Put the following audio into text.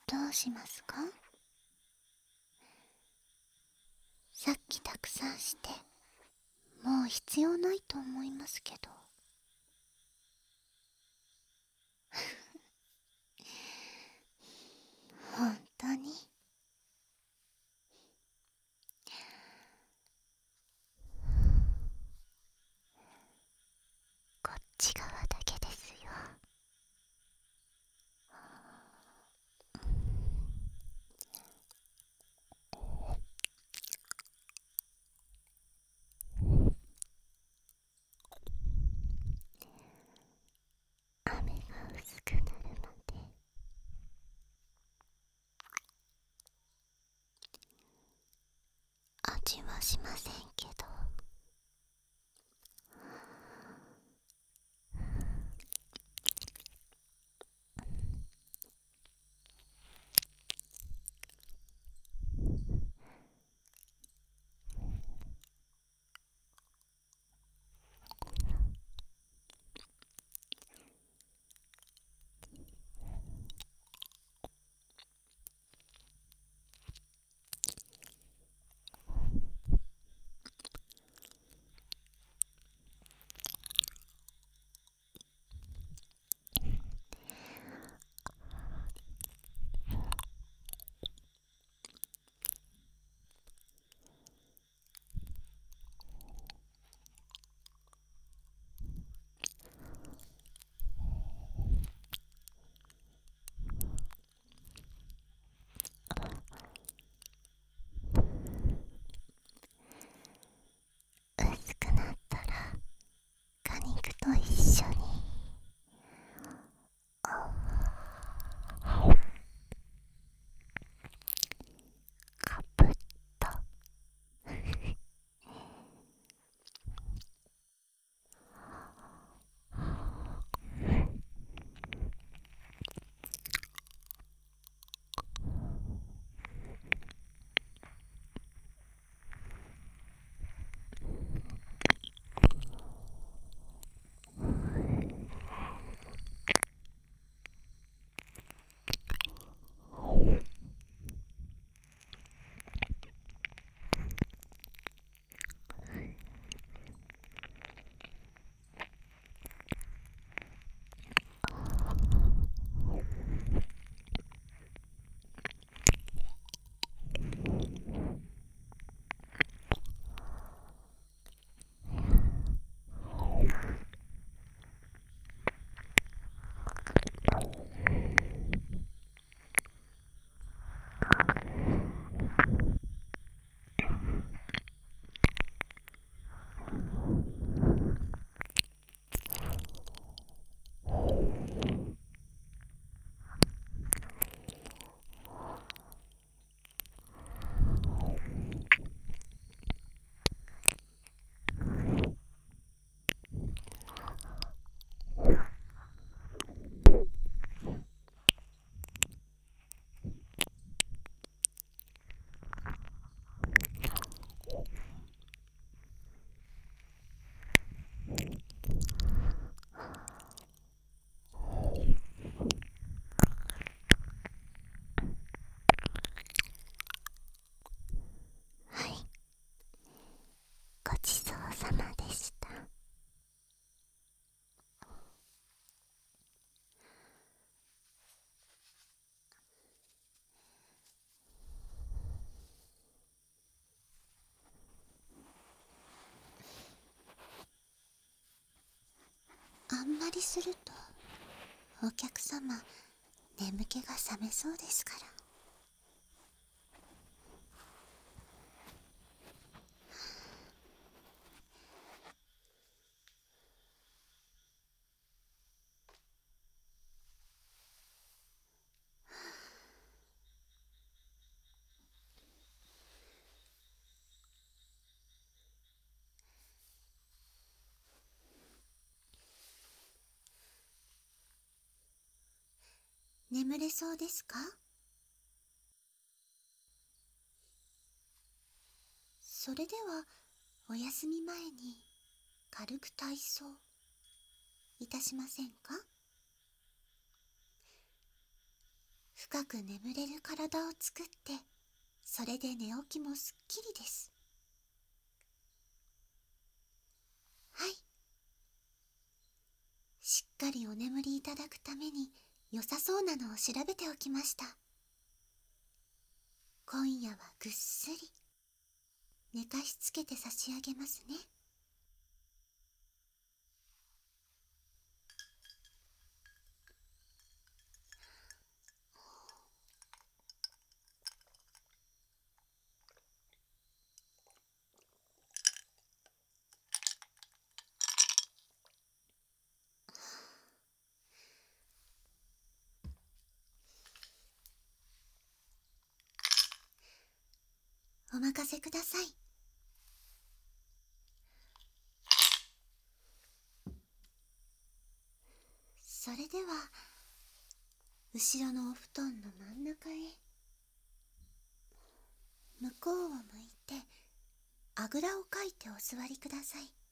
どうしますか？さっきたくさんしてもう必要ないと思いますけど。本当に。こっち側だけですよ。雨が薄くなるまで味はしませんけど。薄くなったら果肉と一緒にカプッと。はい、ごちそうさまでした。あんまりするとお客様眠気が覚めそうですから。眠れそうですか？それではお休み前に軽く体操いたしませんか？ 深く眠れる体を作って、それで寝起きもすっきりです。はい。しっかりお眠りいただくために良さそうなのを調べておきました。今夜はぐっすり寝かしつけて差し上げますね。お任せください。それでは、後ろのお布団の真ん中へ。向こうを向いて、あぐらをかいてお座りください。